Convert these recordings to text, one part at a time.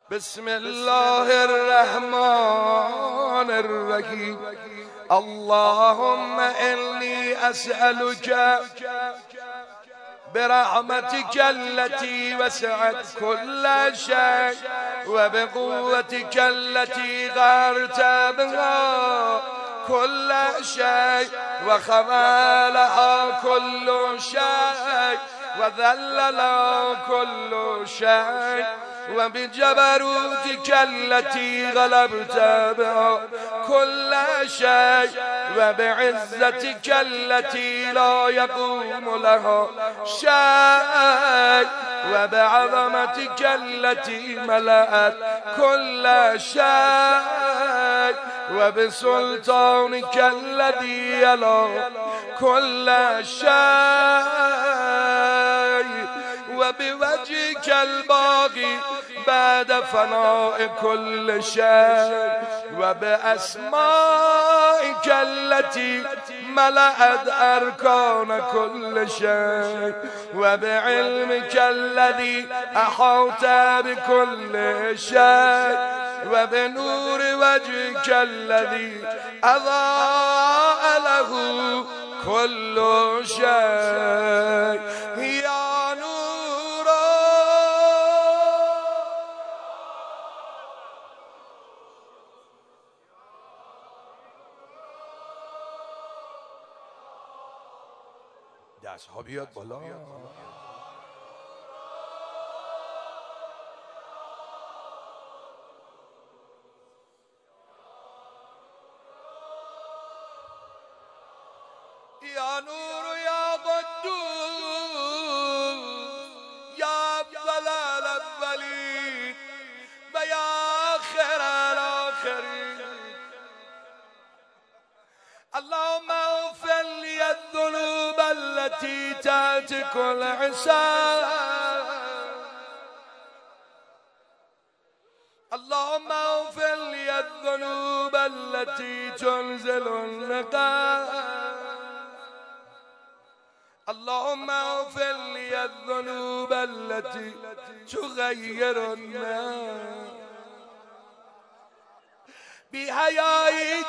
بسم الله الرحمن الرحيم. اللهم إني أسألك برحمتك التي وسعت كل شيء وبقوتك التي غارت بها كل شيء وخمالها كل شيء وذلل كل شيء وبجبروتك التي غلبت بها كل شيء وبعزتك التي لا يقوم لها شيء وبعظمتك التي ملأت كل شيء وبسلطانك الذي يلا كل شيء وبوجهك الباقي بعد فناء كل شيء وبأسمائك التي ملأت أركان كل شيء وبعلمك الذي أحاط بكل شيء وبنور وجهك الذي أضاء له كل شيء. يا نور دست ها بیاد بالا. يا نور يا قدوس يا أفضل الأولين ويا آخر الآخرين. اللهم اغفر لي الذنوب التي تأتي كل حساب. اللهم اغفر لي الذنوب التي تنزل النقاء. اللهم اغفر لي الذنوب التي تغير الناس. بی‌حیایی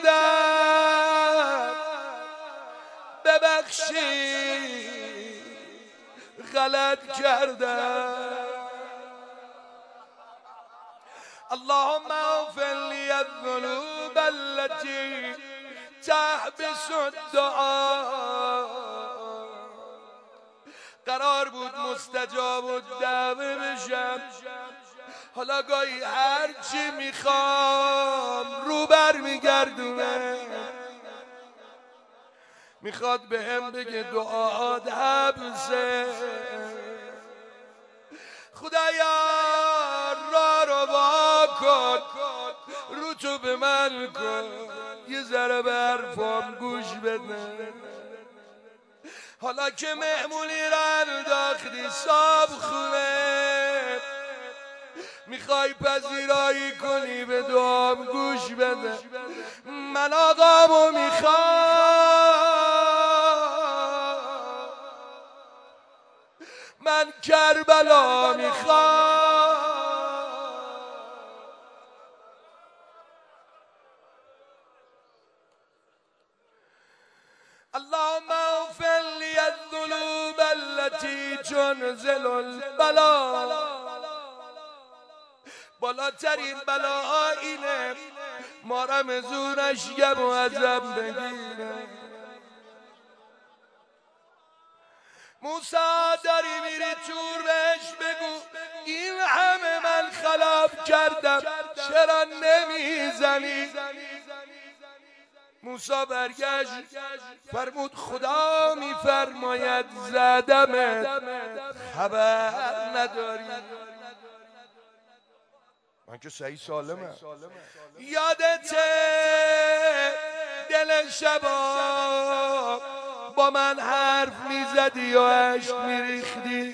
کردم ببخشی غلط کردم. اللهم اغفر لي الذنوب التي تحبس الدعاء. قرار بود مستجاب الدعوه بشم، حالا گاهی هرچی میخوام رو بر میگردونه. میخواد به هم بگه دعاهات حبسه. خدایا را رو با کن، رو تو به من کن، یه ذره به حرفام گوش بده. حالا که مهمونی را انداختی صاحب خونه، میخوای پذیرایی کنی به دعام گوش بده. من آقامو میخوام، من کربلا میخوام. اللهم اغفر لي الذنوب التي تنزل البلاء. بالاترین بلاها اینه ما رمزونش یه معذب بگیره. موسی داری میری تور بهش بگو این همه من خلاف کردم چرا نمیزنی؟ موسی برگشت فرمود خدا میفرماید زدمت خبر نداری. من که صحیح سالمه. یادته دل شبا با من حرف میزدی و عشق میریختی.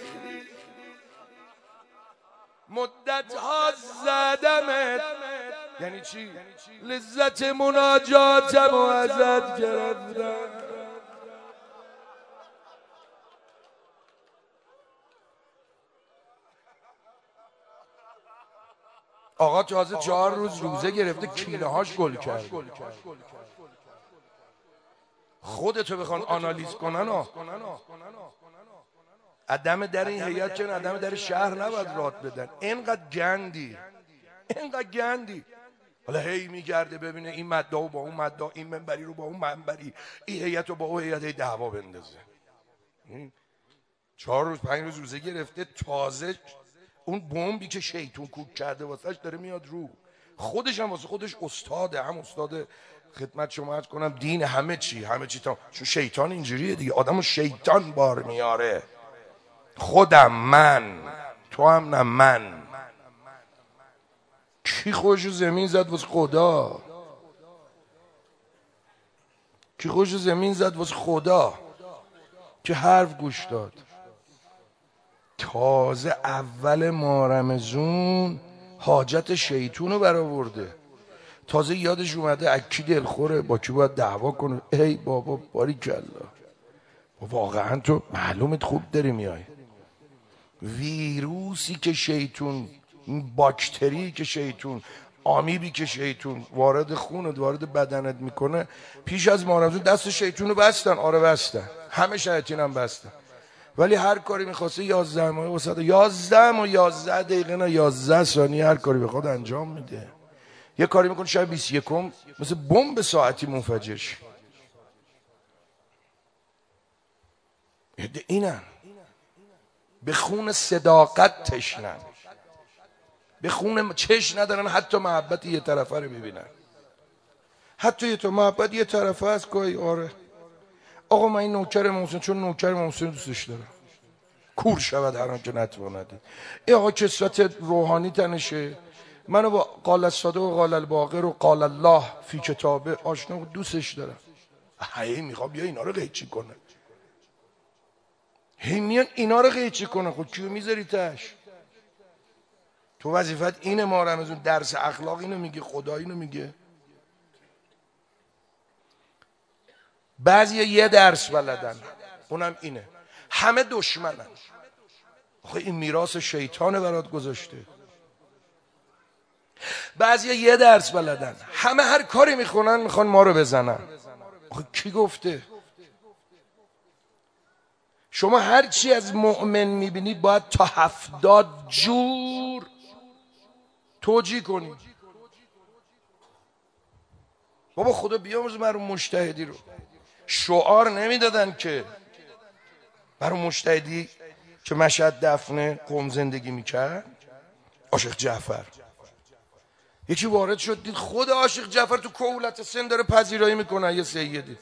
مدت ها زدمت، یعنی چی؟ لذت مناجاتم و ازت گرفتم. آقا تازه 4 روز روزه گرفته کینه‌هاش گل کرد. خودتو بخوان آنالیز کنن عدم در این هیئت چون عدم در شهر نباید رات بدن. اینقدر گندی حالا هی میگرده ببینه این مدعا با اون مدعا، این منبری رو با اون منبری، این هیئت رو با اون هیئت، دعوا بندازه. 4 روز 5 روز روزه گرفته، تازه اون بمبی که شیطون کوک کرده واسش داره میاد رو. خودش هم واسه خودش استاده، هم استاد خدمت شما عرض کنم دین، همه چی تا چون شیطان اینجوریه دیگه، آدمو شیطان بار میاره. خودم، من، تو هم نه من. کی خوشو زمین زد واسه خدا؟ کی خوشو زمین زد واسه خدا که حرف گوش داد؟ تازه اول ماه رمضان حاجت شیطون رو برآورده، تازه یادش اومده اکی دلخوره، با کی باید دعوا کنه. ای بابا باریکلا، واقعا تو معلومت خوب داری میای. ویروسی که شیطون، باکتری که شیطون، آمیبی که شیطون وارد خونت، وارد بدنت میکنه، پیش از ماه رمضان دست شیطون رو بستن. آره بستن، همه شیاطین هم بستن، ولی هر کاری میخواسته 11 ماه وسط 11 دقیقه نه 11 ثانیه هر کاری بخواد انجام میده. یه کاری میکنه شاید 21 مثل بمب ساعتی منفجر شه. اینن به خون صداقت تشنن، به خون چشم ندارن حتی محبت یه طرفه رو ببینن. حتی یه تو محبت یه طرفه است گاهی. آره آقا من این نوکر محسن، چون نوکر محسن دوستش دارم، کور شود هر آن که نتواند. ای آقا کسوت روحانی تنشه، منو با قال الصادق و قال الباقر و قال الله فی کتابه آشنا و دوستش دارم. هی میخوام بیا اینا رو قیچی کنه، هی میان اینا رو قیچی کنه. خود کیو میذاری تش؟ تو وظیفت اینه ما رمضان درس اخلاق اینو میگه، خدا اینو میگه. بعضی یه درس بلدن، اونم اینه همه دشمنن. آخه این میراث شیطانه برات گذاشته. بعضی یه درس بلدن، همه هر کاری میخونن میخوان ما رو بزنن. آخه کی گفته؟ شما هر چی از مؤمن میبینید باید تا 70 جور توجیه کنی. بابا خدا بیامرز برای مجتهدی رو. شعار نمیدادن که برای مجتهدی که مشهد دفن قم زندگی میکرد، عاشق جعفر یکی وارد شد دید خود عاشق جعفر تو کهولت سن داره پذیرایی میکنه. یه سیدی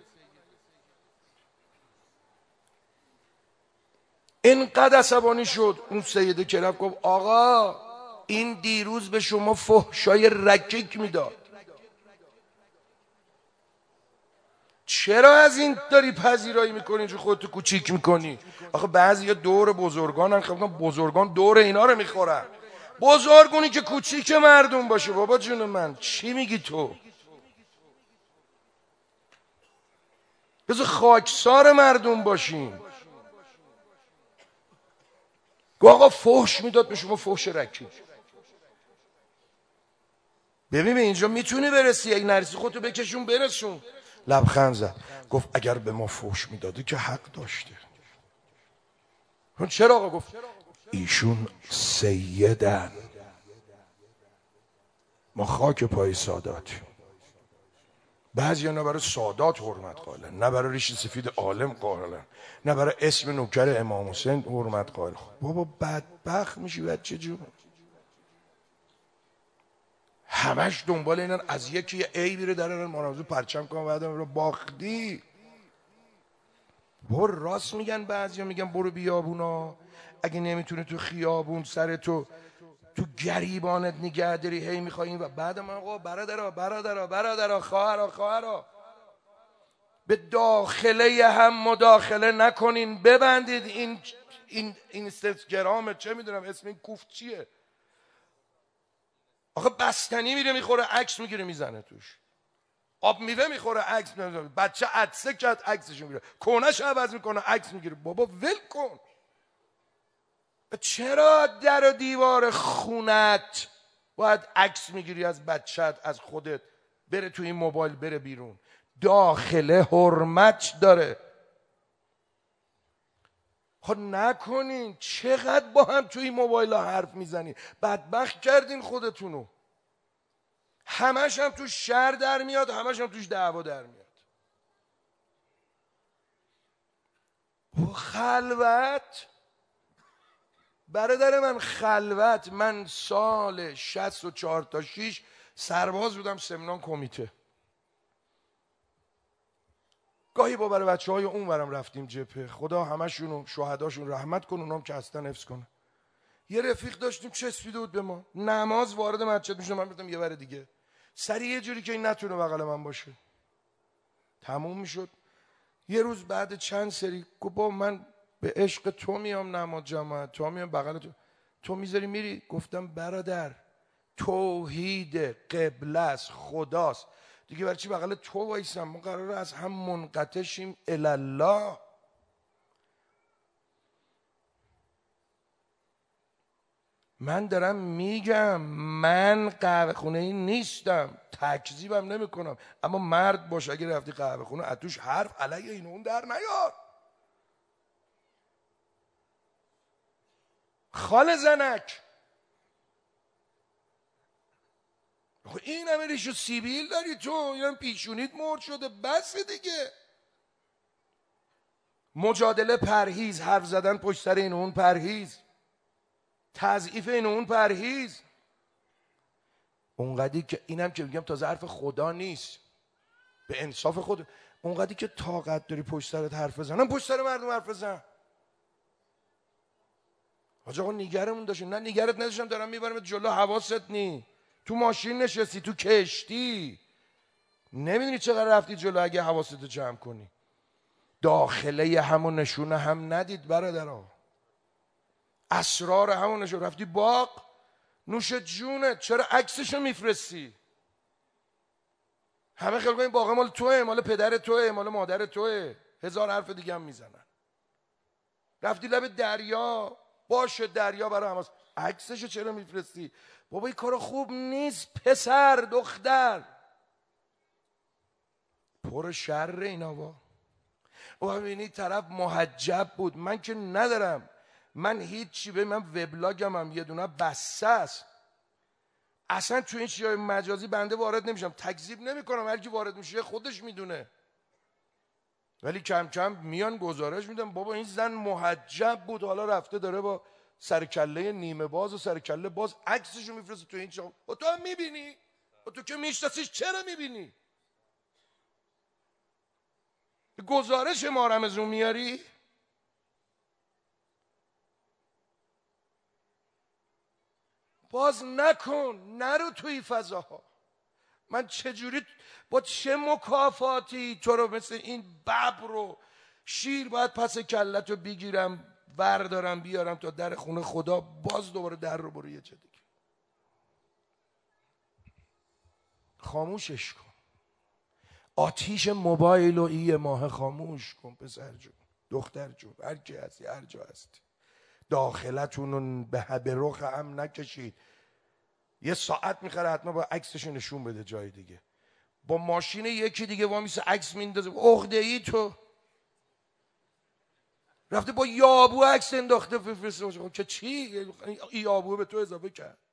اینقدر عصبانی شد، اون سیده که رفت گفت آقا این دیروز به شما فحشای رکیک میداد، چرا از این داری پذیرایی میکنی جو خودتو کوچیک میکنی؟ آخه بعضی دور بزرگان هم بزرگان دور اینا رو میخورن. بزرگونی که کوچیک مردم باشه. بابا جون من چی میگی تو؟ بذار خاکسار مردم باشیم. گو آقا فحش میداد به شما، فحش رکیک. ببین به اینجا میتونی برسی، اگه نرسی خودتو بکشون برسون. لبخند زد گفت اگر به ما فحش میداده که حق داشته. چرا آقا؟ گفت ایشون سیدن، ما خاک پای ساداتیم. بعضی نه برای سادات حرمت قائلن، نه برای ریش سفید عالم قائلن، نه برای اسم نوکر امام حسین حرمت قائلن. بابا بدبخت میشی بچه جون. همش دنبال اینن از یکی عیبی رو در موضوع پرچم کنن بعدم رو باختی. بابا راست میگن بعضیا، میگن برو بیابونا، اگه نمیتونی تو خیابون سر تو گریبانت نگه داری هی میخوایی و بعد من آقا برادرها خواهرها به داخله هم مداخله نکنین، ببندید این اینستاگرام چه میدونم اسم این کوفت چیه. آخه بستنی میره میخوره عکس میگیره میزنه توش، آب میوه میخوره عکس میزنه، بچه عدسه کرد عکسش میگیره، کونش عوض میکنه عکس میگیره. بابا ول کن. چرا در و دیوار خونت باید عکس میگیری از بچت، از خودت، بره تو این موبایل، بره بیرون. داخله حرمت داره. خب نکنین. چقدر با هم توی این موبایل ها حرف میزنین؟ بدبخت کردین خودتونو. همش هم توش شر در میاد، همش هم توش دعوا در میاد. و خلوت برادر من، خلوت. من سال 64 تا 6 سرباز بودم، سمنان کمیته. گاهی با برای بچه های اون ورم رفتیم جبهه. خدا همشون شهداشون رحمت کن، اونام که هستن حفظ کنه. یه رفیق داشتیم چسبیده بود به ما، نماز وارد مسجد میشد، من گفتم یه بار دیگه سری یه جوری که این نتونه بغل من باشه. تموم میشد. یه روز بعد چند سری گفت با من به عشق تو میام نماز جماعت، تو میام بغل تو میذاری میری. گفتم برادر توحید قبله است، خداست دیگه، برای چی بغل تو وایسم؟ ما قراره از هم منقطع شیم الله. من دارم میگم من قهوه خونه ای نیستم، تکذیبم نمی کنم، اما مرد باش اگه رفتی قهوه خونه اتوش حرف علیه این اون در نیار. خال زنک این همه ریش و سیبیل داری تو، اینم پیشونیت مرد شده، بس دیگه. مجادله پرهیز، حرف زدن پشت سر این اون پرهیز، تضعیف این اون پرهیز. اونقدی که اینم که میگم تازه حرف خدا نیست، به انصاف خود، اونقدی که طاقت داری پشت سرت حرف بزنم پشت سر مردم حرف بزن. حاج آقا نیگرمون داشتیم. نه نیگرت نداشتم، دارم میبرم جلو، حواست نی. تو ماشین نشستی، تو کشتی، نمیدونی چقدر رفتی جلو اگه حواستو جمع کنی. داخله همون نشونه هم ندید برادرها، اسرار همون نشونه. رفتی باغ، نوش جونت، چرا عکسشو میفرستی؟ همه خلق این باغ مال توه، مال پدر توه، مال مادر توه، هزار حرف دیگه هم میزنن. رفتی لب دریا، باشه دریا برای هماست، عکسشو چرا میفرستی؟ بابا این کار خوب نیست پسر دختر، پر شر اینا. با ببینید طرف محجب بود، من که ندارم، من هیچی، به من وبلاگم هم یه دونه بسته است، اصلا تو این چیزای مجازی بنده وارد نمیشم، تکذیب نمیکنم، هر کی وارد میشه خودش میدونه. ولی کم کم میان گزارش میدم بابا این زن محجب بود، حالا رفته داره با سرکله نیمه باز و سرکله باز عکسشو میفرسته تو این چیزا. تو هم میبینی؟ تو که میشناسیش چرا میبینی؟ گزارش ما رو از اون میاری؟ باز نکن، نرو توی فضاها. من چجوری با چه مکافاتی تو رو مثل این ببر رو شیر باید پس کلت رو بگیرم بردارم بیارم تا در خونه خدا، باز دوباره در رو برو یه جا دیگه. خاموشش کن. آتیش موبایل و این ماه خاموش کن پسر جون، دختر جون، هر کی هستی، هر جا هستی. داخلتون رو به رخ هم نکشید. یه ساعت میخره حتما با عکسشو نشون بده جای دیگه. با ماشین یکی دیگه وامیسه عکس میندازه، عقده ای تو رفته با یابو عکس انداخته فرسته. که چی؟ یابو به تو اضافه کرد.